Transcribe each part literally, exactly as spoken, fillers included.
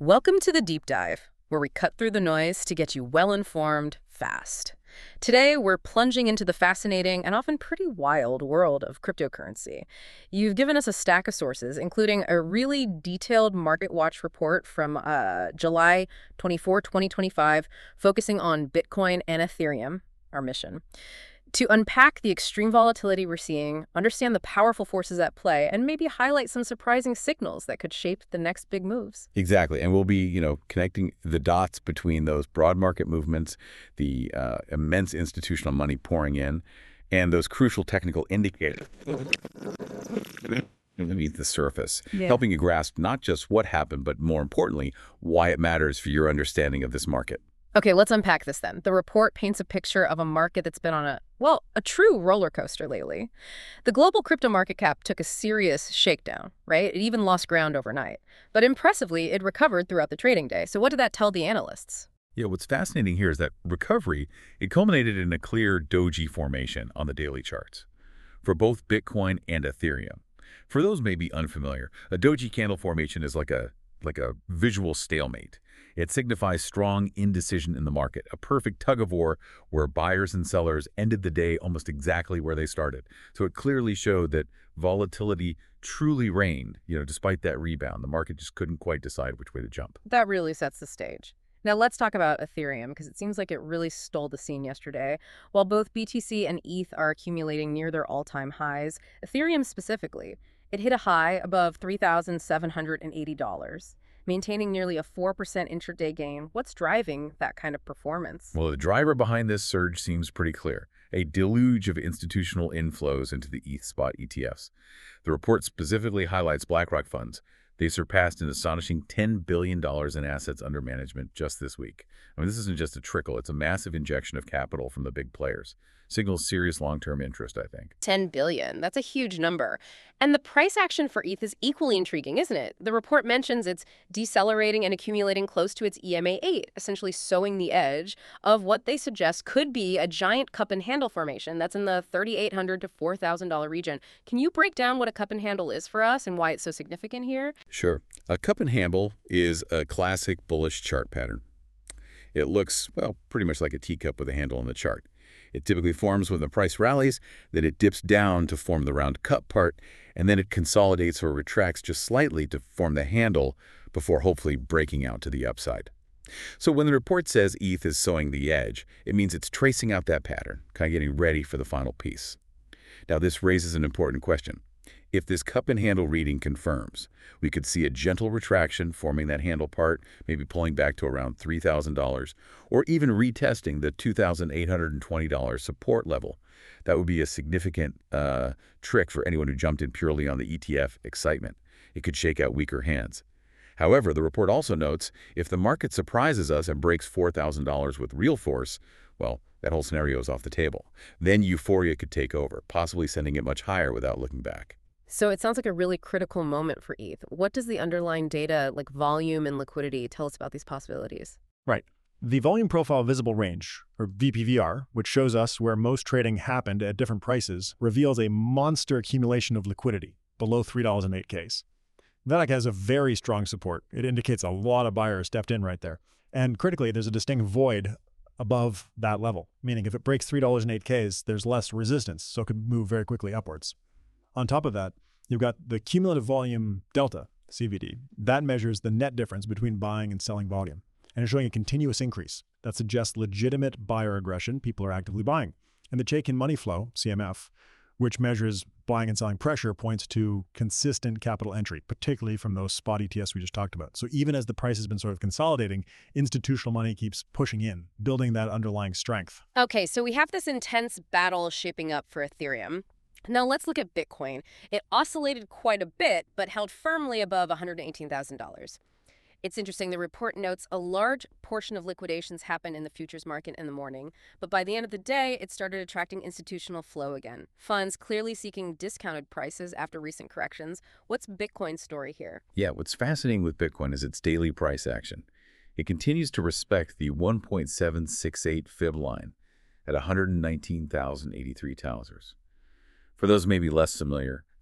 Welcome to the Deep Dive, where we cut through the noise to get you well-informed fast. Today, we're plunging into the fascinating and often pretty wild world of cryptocurrency. You've given us a stack of sources, including a really detailed Market Watch report from uh, July twenty-fourth, twenty twenty-five, focusing on Bitcoin and Ethereum, our mission, to unpack the extreme volatility we're seeing, understand the powerful forces at play, and maybe highlight some surprising signals that could shape the next big moves. Exactly. And we'll be, you know, connecting the dots between those broad market movements, the uh, immense institutional money pouring in, and those crucial technical indicators beneath the surface, Yeah. helping you grasp not just what happened, but more importantly, why it matters for your understanding of this market. Okay, let's unpack this then. The report paints a picture of a market that's been on a, well, a true roller coaster lately. The global crypto market cap took a serious shakedown, right? It even lost ground overnight. But impressively, it recovered throughout the trading day. So what did that tell the analysts? Yeah, what's fascinating here is that recovery, it culminated in a clear doji formation on the daily charts for both Bitcoin and Ethereum. For those maybe unfamiliar, a doji candle formation is like a like a visual stalemate. It signifies strong indecision in the market, a perfect tug of war where buyers and sellers ended the day almost exactly where they started. So it clearly showed that volatility truly reigned, you know, despite that rebound. The market just couldn't quite decide which way to jump. That really sets the stage. Now let's talk about Ethereum, because it seems like it really stole the scene yesterday. While both B T C and E T H are accumulating near their all-time highs, Ethereum specifically, it hit a high above three thousand seven hundred eighty dollars, maintaining nearly a four percent intraday gain. What's driving that kind of performance? Well, the driver behind this surge seems pretty clear. A deluge of institutional inflows into the E T H spot E T Fs. The report specifically highlights BlackRock funds. They surpassed an astonishing ten billion dollars in assets under management just this week. I mean, this isn't just a trickle. It's a massive injection of capital from the big players. Signals serious long-term interest, I think. ten billion dollars. That's a huge number. And the price action for E T H is equally intriguing, isn't it? The report mentions it's decelerating and accumulating close to its E M A eight, essentially sowing the edge of what they suggest could be a giant cup and handle formation that's in the three thousand eight hundred dollars to four thousand dollars region. Can you break down what a cup and handle is for us and why it's so significant here? Sure. A cup and handle is a classic bullish chart pattern. It looks, well, pretty much like a teacup with a handle on the chart. It typically forms when the price rallies, then it dips down to form the round cup part, and then it consolidates or retracts just slightly to form the handle before hopefully breaking out to the upside. So when the report says E T H is sowing the edge, it means it's tracing out that pattern, kind of getting ready for the final piece. Now this raises an important question. If this cup and handle reading confirms, we could see a gentle retraction forming that handle part, maybe pulling back to around three thousand dollars, or even retesting the two thousand eight hundred twenty dollars support level. That would be a significant uh, trick for anyone who jumped in purely on the E T F excitement. It could shake out weaker hands. However, the report also notes if the market surprises us and breaks four thousand dollars with real force, well, that whole scenario is off the table. Then euphoria could take over, possibly sending it much higher without looking back. So it sounds like a really critical moment for E T H. What does the underlying data, like volume and liquidity, tell us about these possibilities? Right. The volume profile visible range, or V P V R, which shows us where most trading happened at different prices, reveals a monster accumulation of liquidity below three dollars and eight cents. That has a very strong support. It indicates a lot of buyers stepped in right there. And critically, there's a distinct void above that level, meaning if it breaks three dollars and eight cents, there's less resistance, so it could move very quickly upwards. On top of that, you've got the cumulative volume delta, C V D. That measures the net difference between buying and selling volume, and is showing a continuous increase. That suggests legitimate buyer aggression. People are actively buying. And the Chaikin money flow, C M F, which measures buying and selling pressure, points to consistent capital entry, particularly from those spot E T Fs we just talked about. So even as the price has been sort of consolidating, institutional money keeps pushing in, building that underlying strength. Okay, so we have this intense battle shaping up for Ethereum. Now let's look at Bitcoin. It oscillated quite a bit, but held firmly above one hundred eighteen thousand dollars. It's interesting, the report notes a large portion of liquidations happened in the futures market in the morning, but by the end of the day, it started attracting institutional flow again. Funds clearly seeking discounted prices after recent corrections. What's Bitcoin's story here? Yeah, what's fascinating with Bitcoin is its daily price action. It continues to respect the one point seven six eight fib line at one hundred nineteen thousand eighty-three Tausers. For those maybe less familiar,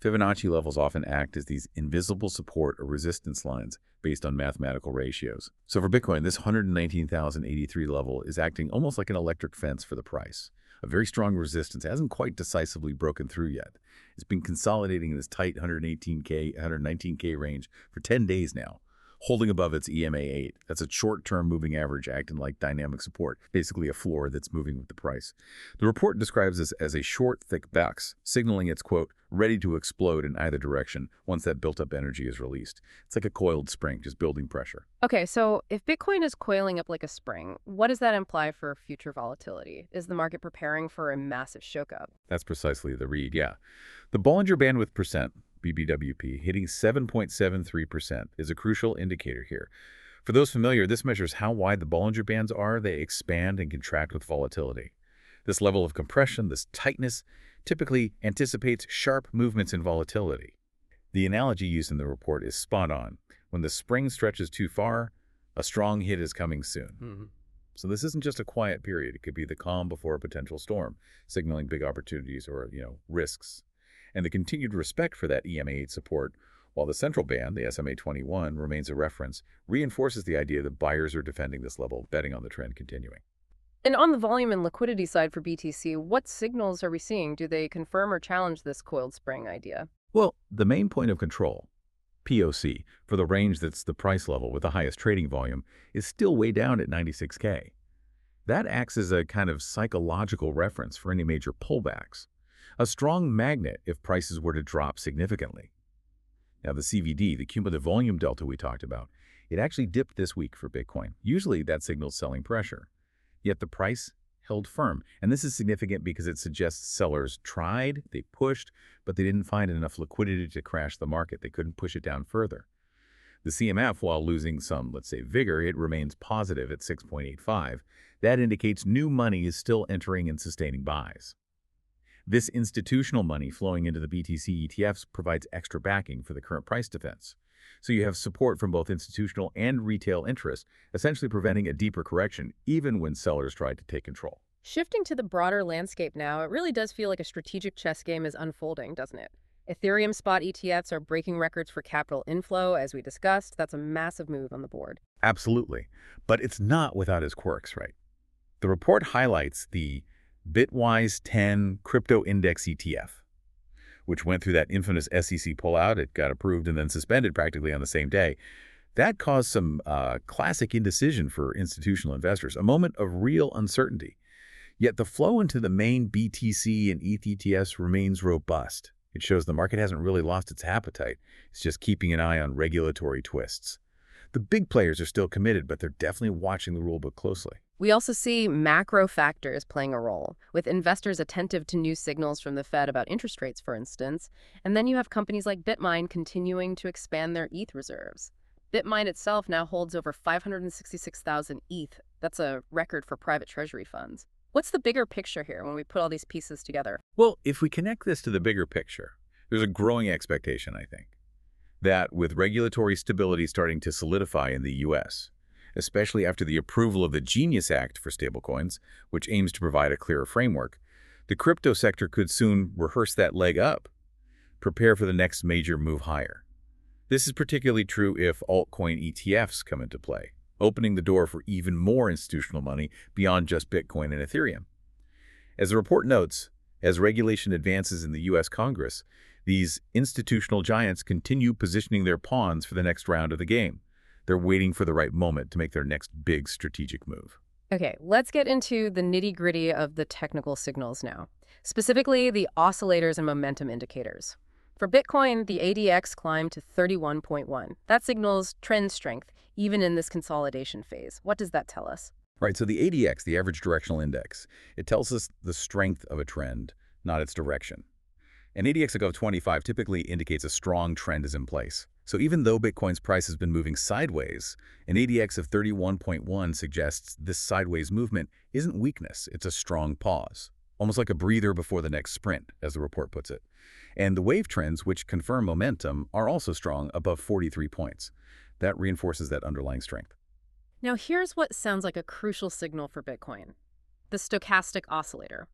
Fibonacci levels often act as these invisible support or resistance lines based on mathematical ratios. So for Bitcoin, this one hundred nineteen thousand eighty-three level is acting almost like an electric fence for the price. A very strong resistance hasn't quite decisively broken through yet. It's been consolidating in this tight one hundred eighteen K, one hundred nineteen K range for ten days now, holding above its E M A eight. That's a short-term moving average acting like dynamic support, basically a floor that's moving with the price. The report describes this as a short, thick box, signaling it's, quote, ready to explode in either direction once that built-up energy is released. It's like a coiled spring, just building pressure. Okay, so if Bitcoin is coiling up like a spring, what does that imply for future volatility? Is the market preparing for a massive shakeup? That's precisely the read, yeah. The Bollinger Band with percent, B B W P, hitting seven point seven three percent is a crucial indicator here. For those familiar, this measures how wide the Bollinger Bands are. They expand and contract with volatility. This level of compression, this tightness, typically anticipates sharp movements in volatility. The analogy used in the report is spot on. When the spring stretches too far, a strong hit is coming soon. Mm-hmm. So this isn't just a quiet period. It could be the calm before a potential storm, signaling big opportunities or, you know, risks. And the continued respect for that E M A eight support, while the central band, the S M A twenty-one, remains a reference, reinforces the idea that buyers are defending this level, betting on the trend continuing. And on the volume and liquidity side for B T C, what signals are we seeing? Do they confirm or challenge this coiled spring idea? Well, the main point of control, P O C, for the range that's the price level with the highest trading volume, is still way down at ninety-six K. That acts as a kind of psychological reference for any major pullbacks, a strong magnet if prices were to drop significantly. Now, the C V D, the cumulative volume delta we talked about, it actually dipped this week for Bitcoin. Usually that signals selling pressure. Yet the price held firm. And this is significant because it suggests sellers tried, they pushed, but they didn't find enough liquidity to crash the market. They couldn't push it down further. The C M F, while losing some, let's say, vigor, it remains positive at six point eight five. That indicates new money is still entering and sustaining buys. This institutional money flowing into the B T C E T Fs provides extra backing for the current price defense. So you have support from both institutional and retail interest, essentially preventing a deeper correction even when sellers tried to take control. Shifting to the broader landscape now, it really does feel like a strategic chess game is unfolding, doesn't it? Ethereum spot E T Fs are breaking records for capital inflow, as we discussed. That's a massive move on the board. Absolutely. But it's not without its quirks, right? The report highlights the Bitwise ten Crypto Index E T F, which went through that infamous S E C pullout. It got approved and then suspended practically on the same day. That caused some uh, classic indecision for institutional investors, a moment of real uncertainty. Yet the flow into the main B T C and E T H E T Fs remains robust. It shows the market hasn't really lost its appetite. It's just keeping an eye on regulatory twists. The big players are still committed, but they're definitely watching the rulebook closely. We also see macro factors playing a role, with investors attentive to new signals from the Fed about interest rates, for instance. And then you have companies like Bitmine continuing to expand their E T H reserves. Bitmine itself now holds over five hundred sixty-six thousand E T H. That's a record for private treasury funds. What's the bigger picture here when we put all these pieces together? Well, if we connect this to the bigger picture, there's a growing expectation, I think, that with regulatory stability starting to solidify in the U S, especially after the approval of the Genius Act for stablecoins, which aims to provide a clearer framework, the crypto sector could soon rehearse that leg up, prepare for the next major move higher. This is particularly true if altcoin E T Fs come into play, opening the door for even more institutional money beyond just Bitcoin and Ethereum. As the report notes, as regulation advances in the U S Congress, these institutional giants continue positioning their pawns for the next round of the game. They're waiting for the right moment to make their next big strategic move. Okay, let's get into the nitty-gritty of the technical signals now, specifically the oscillators and momentum indicators. For Bitcoin, the A D X climbed to thirty-one point one. That signals trend strength, even in this consolidation phase. What does that tell us? Right, so the A D X, the average directional index, it tells us the strength of a trend, not its direction. An A D X above twenty-five typically indicates a strong trend is in place. So even though Bitcoin's price has been moving sideways, an A D X of thirty-one point one suggests this sideways movement isn't weakness, it's a strong pause. Almost like a breather before the next sprint, as the report puts it. And the wave trends, which confirm momentum, are also strong above forty-three points. That reinforces that underlying strength. Now here's what sounds like a crucial signal for Bitcoin: the stochastic oscillator.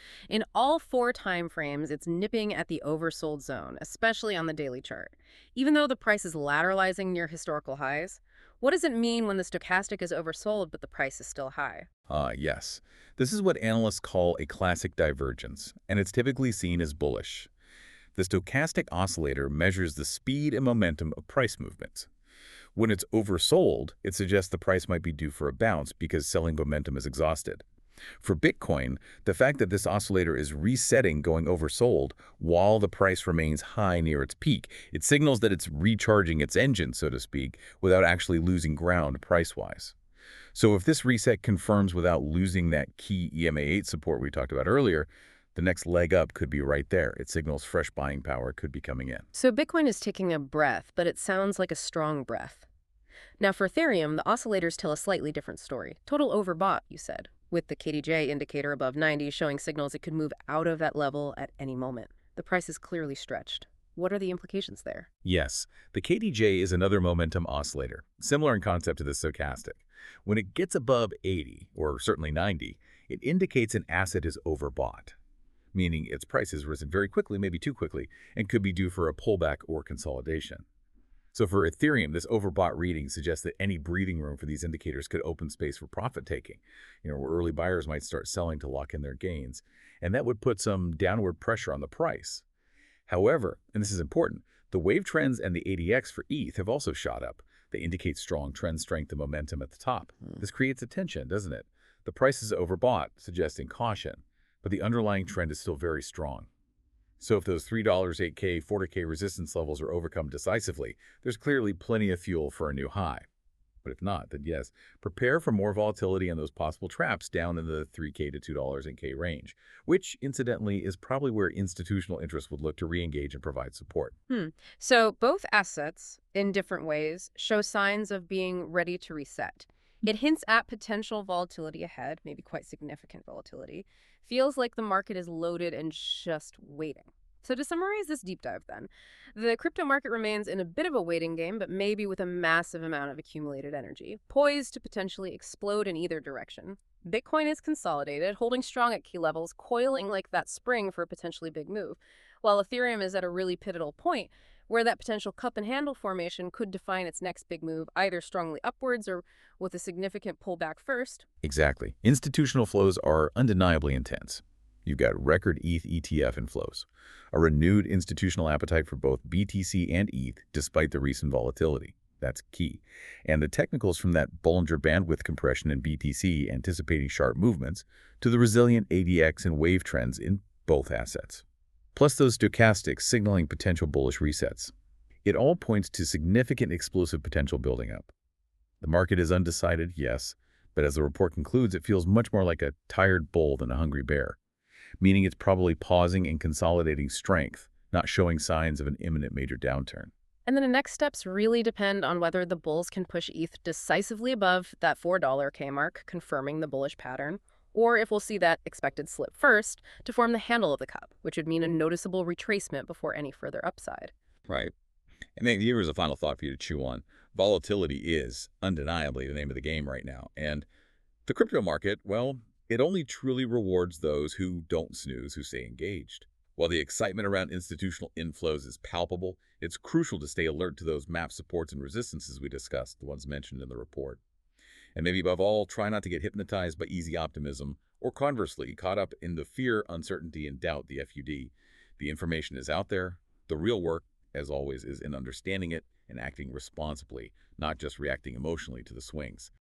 In all four time frames, it's nipping at the oversold zone, especially on the daily chart. Even though the price is lateralizing near historical highs, what does it mean when the stochastic is oversold but the price is still high? Ah, yes. This is what analysts call a classic divergence, and it's typically seen as bullish. The stochastic oscillator measures the speed and momentum of price movements. When it's oversold, it suggests the price might be due for a bounce because selling momentum is exhausted. For Bitcoin, the fact that this oscillator is resetting going oversold while the price remains high near its peak, it signals that it's recharging its engine, so to speak, without actually losing ground price-wise. So if this reset confirms without losing that key E M A eight support we talked about earlier, the next leg up could be right there. It signals fresh buying power could be coming in. So Bitcoin is taking a breath, but it sounds like a strong breath. Now for Ethereum, the oscillators tell a slightly different story. Total overbought, you said, with the K D J indicator above ninety showing signals it could move out of that level at any moment. The price is clearly stretched. What are the implications there? Yes, the K D J is another momentum oscillator, similar in concept to the stochastic. When it gets above eighty, or certainly ninety, it indicates an asset is overbought, meaning its price has risen very quickly, maybe too quickly, and could be due for a pullback or consolidation. So for Ethereum, this overbought reading suggests that any breathing room for these indicators could open space for profit-taking, you know, where early buyers might start selling to lock in their gains, and that would put some downward pressure on the price. However, and this is important, the wave trends and the A D X for E T H have also shot up. They indicate strong trend strength and momentum at the top. Hmm. This creates a tension, doesn't it? The price is overbought, suggesting caution, but the underlying trend is still very strong. So if those three dollars, eight K, forty K resistance levels are overcome decisively, there's clearly plenty of fuel for a new high. But if not, then yes, prepare for more volatility and those possible traps down in the three K to two dollars and K range, which, incidentally, is probably where institutional interests would look to re-engage and provide support. Hmm. So both assets, in different ways, show signs of being ready to reset. It hints at potential volatility ahead, maybe quite significant volatility. Feels like the market is loaded and just waiting. So to summarize this deep dive then, the crypto market remains in a bit of a waiting game, but maybe with a massive amount of accumulated energy, poised to potentially explode in either direction. Bitcoin is consolidated, holding strong at key levels, coiling like that spring for a potentially big move, while Ethereum is at a really pivotal point where that potential cup and handle formation could define its next big move, either strongly upwards or with a significant pullback first. Exactly. Institutional flows are undeniably intense. You've got record E T H E T F inflows, a renewed institutional appetite for both B T C and E T H despite the recent volatility. That's key. And the technicals from that Bollinger bandwidth compression in B T C anticipating sharp movements to the resilient A D X and wave trends in both assets. Plus those stochastics signaling potential bullish resets. It all points to significant explosive potential building up. The market is undecided, yes, but as the report concludes, it feels much more like a tired bull than a hungry bear, meaning it's probably pausing and consolidating strength, not showing signs of an imminent major downturn. And then the next steps really depend on whether the bulls can push E T H decisively above that four dollar K mark, confirming the bullish pattern, or if we'll see that expected slip first to form the handle of the cup, which would mean a noticeable retracement before any further upside. Right. And then here is a final thought for you to chew on. Volatility is undeniably the name of the game right now. And the crypto market, well, it only truly rewards those who don't snooze, who stay engaged. While the excitement around institutional inflows is palpable, it's crucial to stay alert to those map supports and resistances we discussed, the ones mentioned in the report. And maybe above all, try not to get hypnotized by easy optimism, or conversely, caught up in the fear, uncertainty, and doubt, the F U D. The information is out there. The real work, as always, is in understanding it and acting responsibly, not just reacting emotionally to the swings.